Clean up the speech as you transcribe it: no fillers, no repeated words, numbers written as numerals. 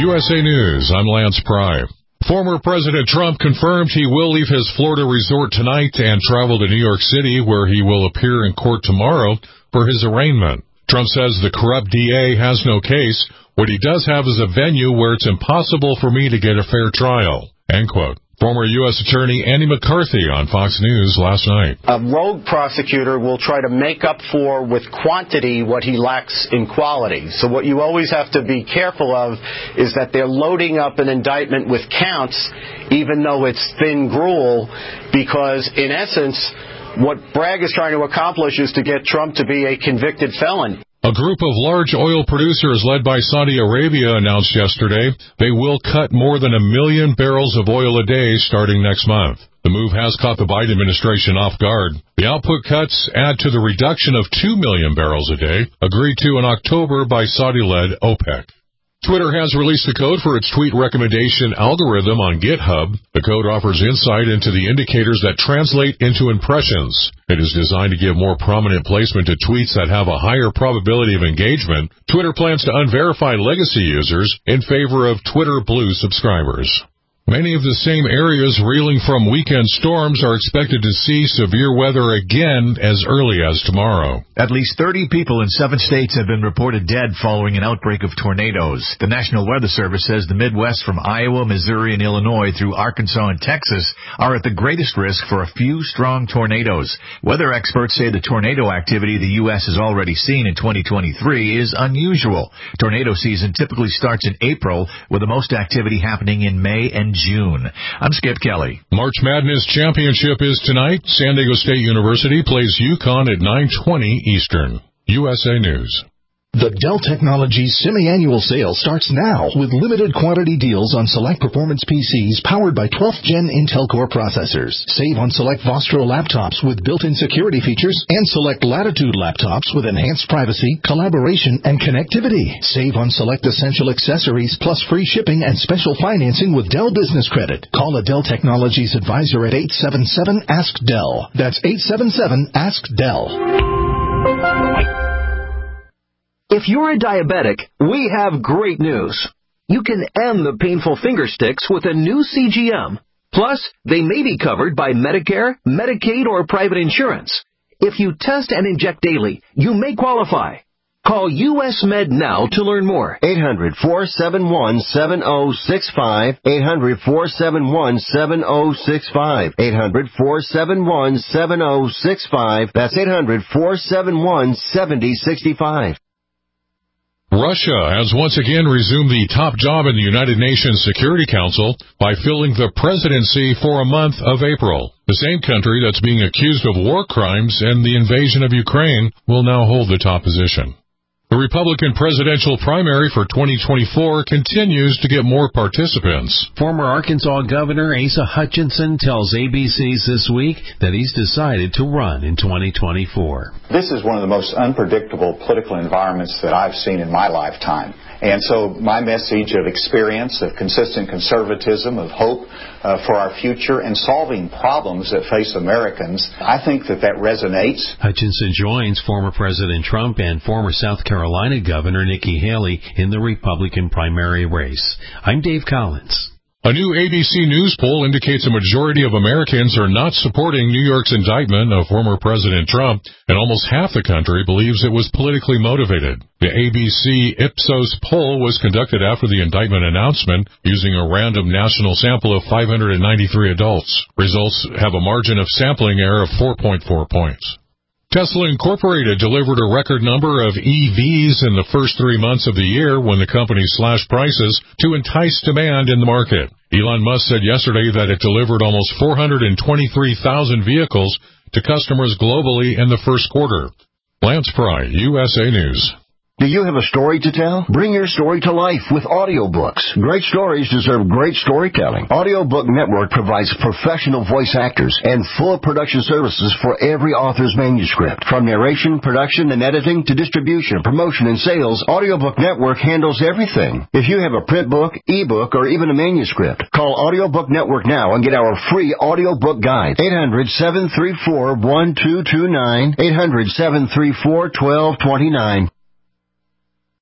USA News, I'm Lance Pry. Former President Trump confirmed he will leave his Florida resort tonight and travel to New York City, where he will appear in court tomorrow for his arraignment. Trump says the corrupt DA has no case. What he does have is a venue where it's impossible for me to get a fair trial. End quote. Former U.S. Attorney Andy McCarthy on Fox News last night. A rogue prosecutor will try to make up for with quantity what he lacks in quality. So what you always have to be careful of is that they're loading up an indictment with counts, even though it's thin gruel, because in essence, what Bragg is trying to accomplish is to get Trump to be a convicted felon. A group of large oil producers led by Saudi Arabia announced yesterday they will cut more than 1 million barrels of oil a day starting next month. The move has caught the Biden administration off guard. The output cuts add to the reduction of 2 million barrels a day, agreed to in October by Saudi-led OPEC. Twitter has released a code for its tweet recommendation algorithm on GitHub. The code offers insight into the indicators that translate into impressions. It is designed to give more prominent placement to tweets that have a higher probability of engagement. Twitter plans to unverify legacy users in favor of Twitter Blue subscribers. Many of the same areas reeling from weekend storms are expected to see severe weather again as early as tomorrow. At least 30 people in 7 states have been reported dead following an outbreak of tornadoes. The National Weather Service says the Midwest from Iowa, Missouri, and Illinois through Arkansas and Texas are at the greatest risk for a few strong tornadoes. Weather experts say the tornado activity the U.S. has already seen in 2023 is unusual. Tornado season typically starts in April, with the most activity happening in May and June. I'm Skip Kelly. March Madness Championship is tonight. San Diego State University plays UConn at 9:20 Eastern. USA News. The Dell Technologies semi-annual sale starts now with limited quantity deals on select performance PCs powered by 12th Gen Intel Core processors. Save on select Vostro laptops with built-in security features and select Latitude laptops with enhanced privacy, collaboration, and connectivity. Save on select essential accessories plus free shipping and special financing with Dell Business Credit. Call a Dell Technologies advisor at 877-ASK-DELL. That's 877-ASK-DELL. If you're a diabetic, we have great news. You can end the painful finger sticks with a new CGM. Plus, they may be covered by Medicare, Medicaid, or private insurance. If you test and inject daily, you may qualify. Call US Med now to learn more. 800-471-7065. 800-471-7065. 800-471-7065. That's 800-471-7065. Russia has once again resumed the top job in the United Nations Security Council by filling the presidency for a month of April. The same country that's being accused of war crimes and the invasion of Ukraine will now hold the top position. The Republican presidential primary for 2024 continues to get more participants. Former Arkansas Governor Asa Hutchinson tells ABC's This Week that he's decided to run in 2024. This is one of the most unpredictable political environments that I've seen in my lifetime. And so my message of experience, of consistent conservatism, of hope for our future and solving problems that face Americans, I think that resonates. Hutchinson joins former President Trump and former South Carolina Governor Nikki Haley in the Republican primary race. I'm Dave Collins. A new ABC News poll indicates a majority of Americans are not supporting New York's indictment of former President Trump, and almost half the country believes it was politically motivated. The ABC Ipsos poll was conducted after the indictment announcement using a random national sample of 593 adults. Results have a margin of sampling error of 4.4 points. Tesla Incorporated delivered a record number of EVs in the first 3 months of the year when the company slashed prices to entice demand in the market. Elon Musk said yesterday that it delivered almost 423,000 vehicles to customers globally in the first quarter. Lance Pry, USA News. Do you have a story to tell? Bring your story to life with audiobooks. Great stories deserve great storytelling. Audiobook Network provides professional voice actors and full production services for every author's manuscript. From narration, production, and editing to distribution, promotion, and sales, Audiobook Network handles everything. If you have a print book, ebook, or even a manuscript, call Audiobook Network now and get our free audiobook guide. 800-734-1229. 800-734-1229.